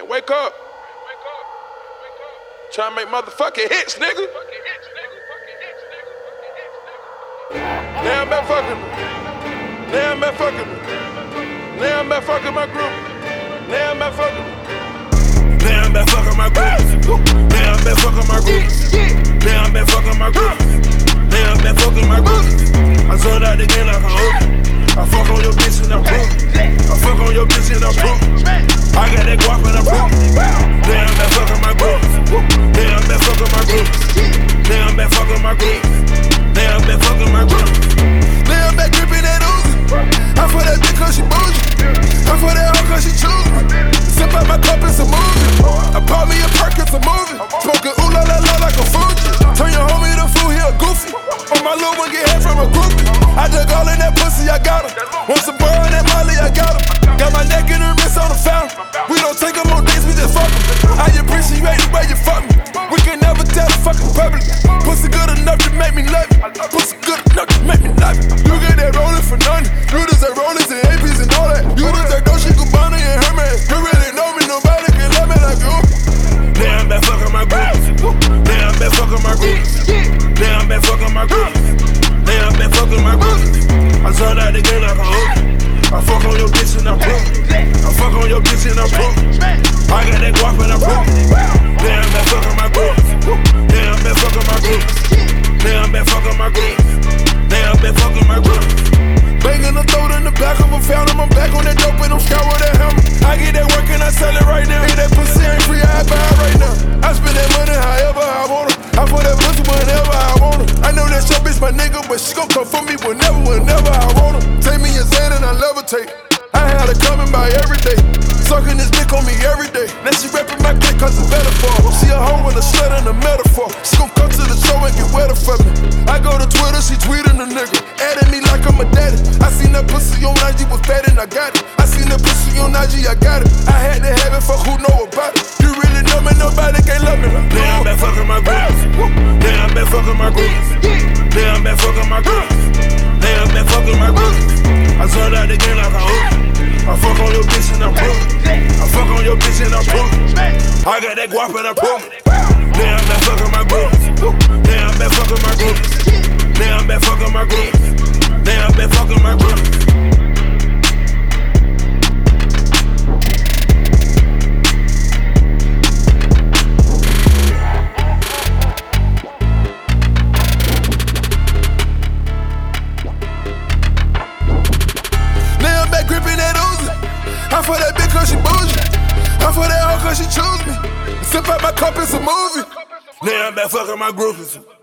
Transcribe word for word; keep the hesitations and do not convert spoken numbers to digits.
Man, wake up. Trying to make motherfucking hits, nigga. Now I'm back fucking me. Now I'm back fucking me. Now I'm back fucking my group. Now I'm back fucking me. Now I'm back fucking my group. Now I'm back fucking my group. Now I'm back fucking my group. Now I'm back fucking my group. I sold out the game like a hook. I fuck on your bitch and I'm broke. I fuck on your bitch and I'm broke. I got that guap and I'm broke. Now I'm back fucking my group. Now I'm back fucking my group. Now I'm back fucking my group. Now I'm back fucking my group. Now I'm back gripping that Uzi. I for that bitch cause she bougie. I for that hoe cause she choose me. Sip out my cup, it's a movie. I bought me a perk, it's a movie. Smoking ooh la la la like a Fuji. Turn your homie to fool, he a goofy. On my little one get head from a groupie. I dug all in that pussy, I got him. Want some burr on that Molly, I got him. Got my neck in her wrist on the fountain. We don't take them on dates, we just fuck them. I appreciate the way you fuck me. We can never tell the fucking public. Pussy good enough to make me love it. Pussy good enough to make me love it. You get that rolling for nothing. You deserve rollers and A Ps and all that. You deserve Dolce Gabbana and Hermes. You really know me, nobody can love me like you. Now I'm back fucking my group. Now I'm back fucking my group. Now I'm back fucking my group. Now I'm back fucking my group. I sold out the game like a hook. I fuck on your bitch and I'm broke. I fuck on your bitch and I'm broke. I got that guap and I'm broke. Now I'm back fucking my group. Now I'm back fucking my group. Now I'm back fucking my group. Now I'm back fucking my group. Banging the throat in the back of a fountain. I'm back on that dope and I'm scout with that hammer. I get that work and I sell it right now. If that pussy ain't free, I buy it right now. I spend that money however I want it. I put that pussy whenever I want it. I know that your bitch my nigga, but she gon' come for me whenever, whenever I want it. Take me a Xan and I levitate. I had her coming by every day. Sucking this dick on me every day. Now she rapping my clique cause it's metaphor. She a hoe and a slut and a metaphor. She gon' come to the show and get wetter for me. I go to Twitter, she tweeting a nigga. Adding me like I'm a daddy. I seen that pussy on I G was fat and I got it. I seen that pussy on I G, I got it. I had to have it for who know about it. You really know me, nobody can't love me. Now I'm back fucking my group. Now I'm back fucking my group. Now I'm back fucking my group. Now I'm back fucking my group. I sold out the game like a hook. I fuck on your bitch and I'm broke. I fuck on your bitch and I'm broke. I got that guap and I'm broke. Now I'm back fucking my group. Now I'm back fucking my group. Now I'm back fucking my group. Now I'm back fucking my group. I for that bitch cause she bougie. I for that hoe cause she choose me. Sip out my cup, it's a movie. Now I'm back fucking my groupies.